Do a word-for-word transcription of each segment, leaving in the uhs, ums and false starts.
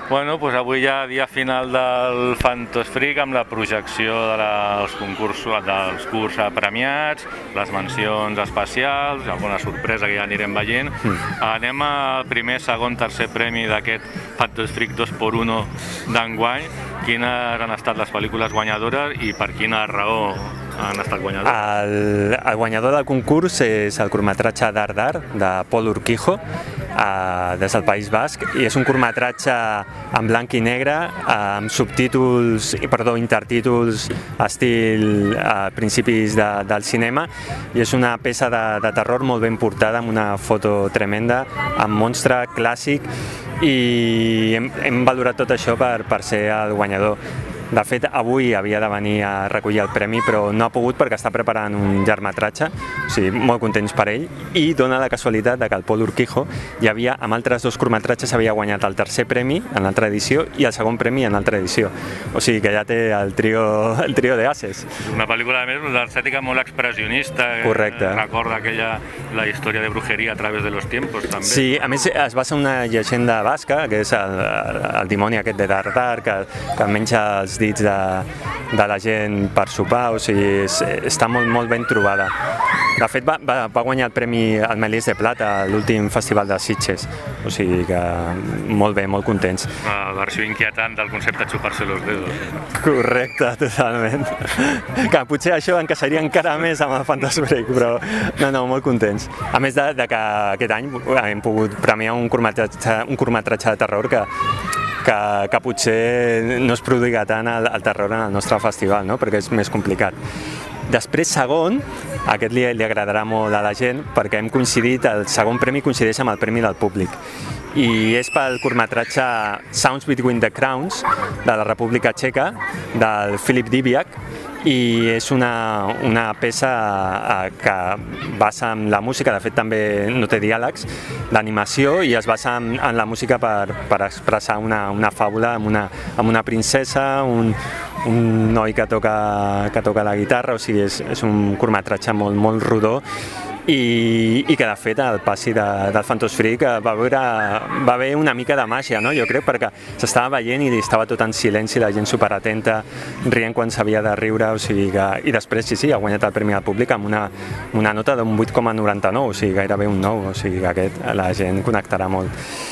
Bueno, doncs avui ja dia final del Fantos Freak amb la projecció dels concursos, dels curs premiats, les mencions especials, alguna sorpresa que ja anirem veient. Mm. Anem al primer, segon, tercer premi d'aquest Fantos Freak dos per u d'enguany. Quines han estat les pel·lícules guanyadores i per quina raó han estat guanyadors? El, el guanyador del concurs és el curtmetratge Dardar, de Pol Urquijo, eh, des del País Basc, i és un curtmetratge en blanc i negre, amb subtítols, perdó, intertítols estil a principis de, del cinema, i és una peça de, de terror molt ben portada, amb una foto tremenda, amb monstre clàssic, i hem, hem valorat tot això per, per ser el guanyador. De fet, avui havia de venir a recollir el premi, però no ha pogut perquè està preparant un llargmetratge, o sigui, molt contents per ell, i dona la casualitat de que el Pol Urquijo ja havia, amb altres dos curtmetratges, havia guanyat el tercer premi en l'altra edició i el segon premi en l'altra edició. O sigui que ja té el trio, el trio de ases. Una pel·lícula, a més, d'estètica molt expressionista. Correcte. Recorda aquella, la història de brujeria a través de los tiempos, també. Sí, a més es basa en una llegenda basca, que és el, el dimoni aquest de Dardar, que, que menja els dits de, de la gent per sopar, o sigui, és, està molt, molt ben trobada. De fet, va, va, va guanyar el premi al Melís de Plata a l'últim festival de Sitges, o sigui que molt bé, molt contents. Una versió inquietant del concepte de xupar-se los dedos. Correcte, totalment. Que potser això encaixaria encara més amb el Fantos Freak, però no, no, molt contents. A més de, de que aquest any hem pogut premiar un curtmetratge, un curtmetratge de terror que Que, que potser no es produirà tant el, el terror en el nostre festival, no? Perquè és més complicat. Després, segon, aquest li, li agradarà molt a la gent perquè hem coincidit, el segon premi coincideix amb el premi del públic i és pel curtmetratge Sounds Between the Crowns de la República Txeca, del Filip Dibiak, i és una, una peça que basa en la música, de fet també no té diàlegs, l'animació, i es basa en, en la música per, per expressar una, una fàbula amb una, amb una princesa, un, un noi que toca, que toca la guitarra, o sigui, és, és un curtmetratge molt, molt rodó, i, i que de fet el passi de, del Fantos Freak va veure, va haver una mica de màgia, no? Jo crec, perquè s'estava veient i estava tot en silenci, la gent superatenta, rient quan s'havia de riure, o sigui que, i després sí, sí, ha guanyat el premi al públic amb una, una nota d'un vuit coma noranta-nou, o sigui, gairebé un nou, o sigui que aquest la gent connectarà molt.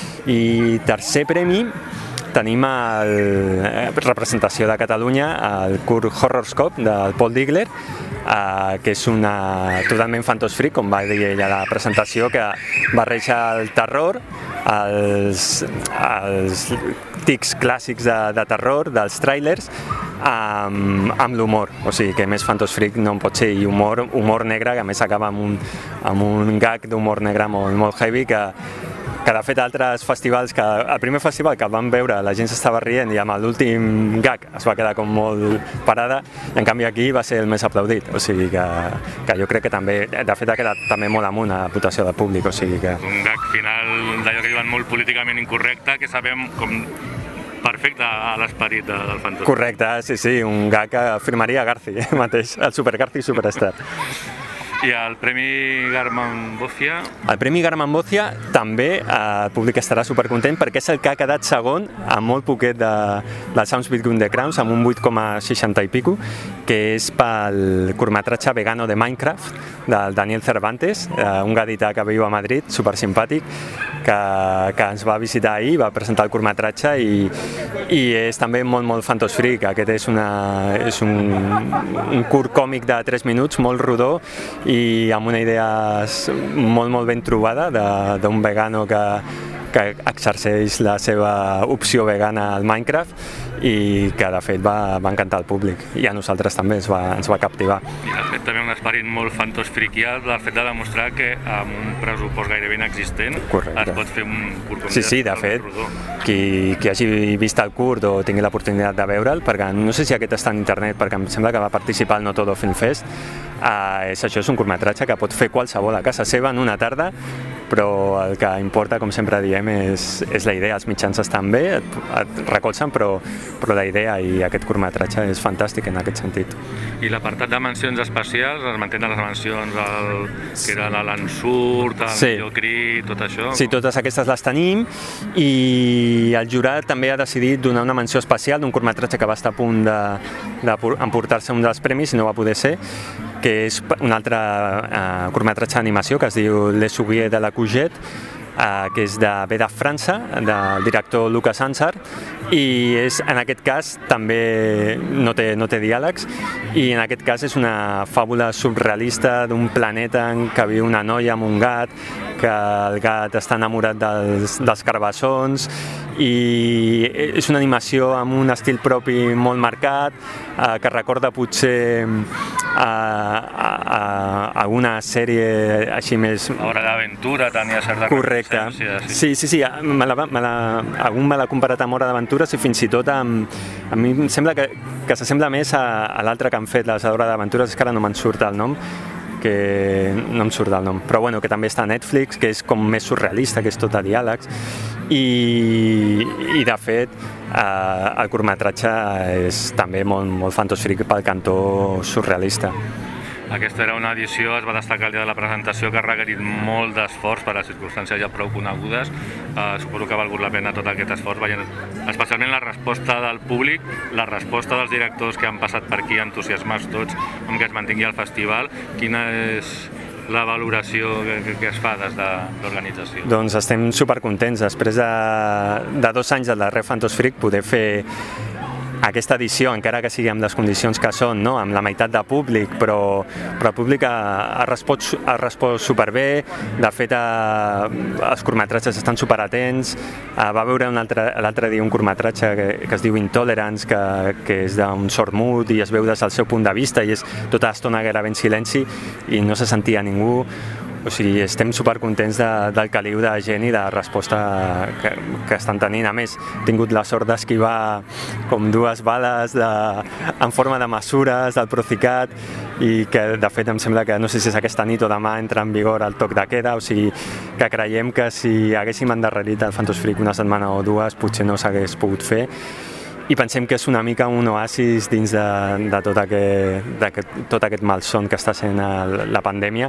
I tercer premi tenim el, eh, representació de Catalunya, el curt Horrorscope del Paul Digler, eh, que és una totalment Fantos Freak, com va dir ella a la presentació, que barreja el terror, els, els tics clàssics de, de terror, dels trailers, amb, amb l'humor, o sigui que més Fantos Freak no en pot ser, i humor, humor negre, que a més acaba amb un, amb un gag d'humor negre molt, molt heavy, que que de fet altres festivals, que el primer festival que vam veure la gent s'estava rient i amb l'últim gag es va quedar com molt parada, i en canvi aquí va ser el més aplaudit, o sigui que, que jo crec que també, de fet ha quedat també molt amunt a votació del públic, o sigui que... Un gag final d'allò que diuen molt políticament incorrecte, que sabem com perfecte a l'esperit de, del Fantos. Correcte, sí, sí, un gag que firmaria Garci mateix, el Super Garci Superstar. I el Premi Garman Bòcia? El Premi Garman Bòcia també el públic estarà supercontent perquè és el que ha quedat segon amb molt poquet de, de Sounds Between the Crowns, amb un vuit coma seixanta i pico, que és pel curtmetratge vegano de Minecraft del Daniel Cervantes, un gadità que viu a Madrid, supersimpàtic, que, que ens va visitar ahir, va presentar el curtmetratge i, i és també molt, molt Fantos Freak. Aquest és, una, és un, un curt còmic de tres minuts, molt rodó, i amb una idea molt, molt ben trobada d'un vegano que, que exerceix la seva opció vegana al Minecraft i que de fet va, va encantar al públic, i a nosaltres també ens va, ens va captivar. I de fet també un esperit molt Fantos Freakià, el fet de demostrar que amb un pressupost gairebé inexistent Correcte. Es pot fer un curt com Sí, sí, de fet, qui, qui hagi vist el curt o tingui l'oportunitat de veure'l, perquè no sé si aquest està en internet, perquè em sembla que va participar al No Todo Film Fest, eh, és això, és un curtmetratge que pot fer qualsevol a casa seva en una tarda, però el que importa, com sempre diem, fem és, és la idea, els mitjans estan bé, et, et recolzen, però, però la idea i aquest curtmetratge és fantàstic en aquest sentit. I l'apartat de mencions especials, es mantenen les mencions el, que era l'ensurt, el sí. millor crit, tot això? Sí, totes aquestes les tenim i el jurat també ha decidit donar una menció especial d'un curtmetratge que va estar a punt d'emportar-se un dels premis i no va poder ser, que és un altre uh, curtmetratge d'animació que es diu Les Souliers de la Cougette, uh, que és de ve de França, del director Lucas Ansar, i és, en aquest cas també no té, no té diàlegs, i en aquest cas és una fàbula surrealista d'un planeta en què viu una noia amb un gat, que el gat està enamorat dels, dels carbassons, i és una animació amb un estil propi molt marcat, eh, que recorda potser a, a, a, a una sèrie així més... Hora d'Aventura tenia certa correcte. Sí, sí, sí, me la, me la, algun me l'ha comparat amb Hora d'Aventures i fins i tot amb, a mi em sembla que, que s'assembla més a, a l'altre que han fet, les Hora d'Aventures, és que ara no me'n surt el nom, que no em surt el nom, però bueno, que també està a Netflix, que és com més surrealista, que és tot a diàlegs, i, i de fet eh, el curtmetratge és també molt, molt fantàstic pel cantó surrealista. Aquesta era una edició, es va destacar el dia de la presentació, que ha requerit molt d'esforç per a circumstàncies ja prou conegudes. Uh, suposo que ha valgut la pena tot aquest esforç, veient especialment la resposta del públic, la resposta dels directors que han passat per aquí, entusiasmats tots amb que es mantingui el festival. Quina és la valoració que, que es fa des de l'organització? Doncs estem supercontents. Després de, de dos anys del darrer Fantàstic poder fer aquesta edició, encara que sigui amb les condicions que són, no? Amb la meitat de públic, però, però el públic ha, ha, respost, ha respost superbé. De fet, ha, els curtmetratges estan superatents. Va veure l'altre dia un curtmetratge que, que es diu Intolerance, que, que és d'un sord mut i es veu des del seu punt de vista i és tota l'estona gairebé en silenci i no se sentia ningú. O sigui, estem supercontents de, del caliu de gent i de resposta que, que estan tenint. A més, he tingut la sort d'esquivar com dues bales de, en forma de mesures del Procicat i que, de fet, em sembla que no sé si és aquesta nit o demà entra en vigor el toc de queda, o sigui, que creiem que si haguéssim endarrerit el Fantàstic una setmana o dues potser no s'hagués pogut fer. I pensem que és una mica un oasis dins de, de tot, aquest, de tot aquest malson que està sent el, la pandèmia,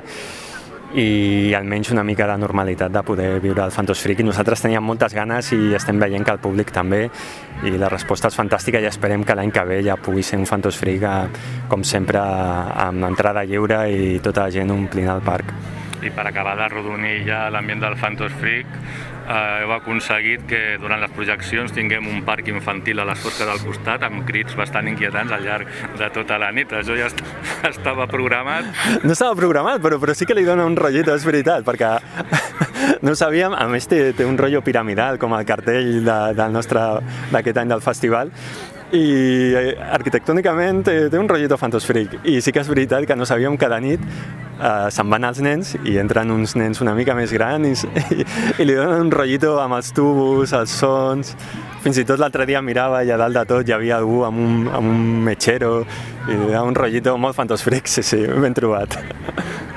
i almenys una mica de normalitat de poder viure el Fantàstic. Nosaltres teníem moltes ganes i estem veient que el públic també, i la resposta és fantàstica i esperem que l'any que ve ja pugui ser un Fantàstic com sempre amb entrada lliure i tota la gent omplint el parc. I per acabar de rodonir ja l'ambient del Fantàstic, eh, heu aconseguit que durant les projeccions tinguem un parc infantil a les fosques del costat amb crits bastant inquietants al llarg de tota la nit. Això ja est estava programat. No estava programat, però, però sí que li dona un rotllet, és veritat, perquè no ho sabíem. A més, té, té un rotllo piramidal, com el cartell de, del nostre d'aquest any del festival, i arquitectònicament té, té un rotllet fantàstic. I sí que és veritat que no sabíem que de nit eh, se'n van els nens i entren uns nens una mica més grans i, i, i li donen un rotllito amb els tubos, els sons. Fins i tot l'altre dia mirava i a dalt de tot hi havia algú amb un, amb un metxero i un rotllito molt fantàstic, sí, sí, ben trobat.